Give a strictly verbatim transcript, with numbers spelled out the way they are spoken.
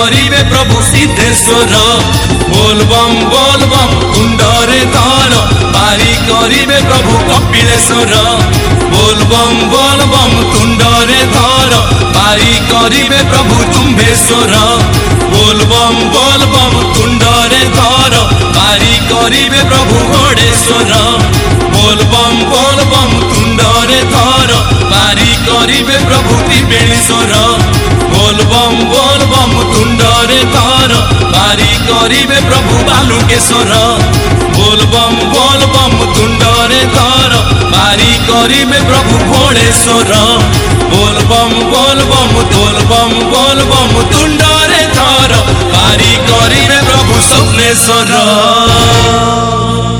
करिबे प्रभु सिद्धेश्वर बोल बम बोल बम तुंडरे धर पारी करिबे प्रभु कपिलेश्वर बोल बम बोल बम तुंडरे धर पारी करिबे प्रभु तुम्भेश्वर बोल बम बोल बम तुंडरे धर पारी करिबे प्रभु घोड़ेश्वर बोल बम बोल बम तुंडरे धर पारी करिबे प्रभु त्रिवेणीश्वर बोल बम बोल बम तुंडरे धर पारी करिबे प्रभु बालुकेश्वर बोल बम बोल बम तुंडरे धर पारी करिबे प्रभु घोड़ेश्वर बोल बम बोल बम बोल बम बोल बम तुंडरे धर पारी करिबे प्रभु स्वप्नेश्वर।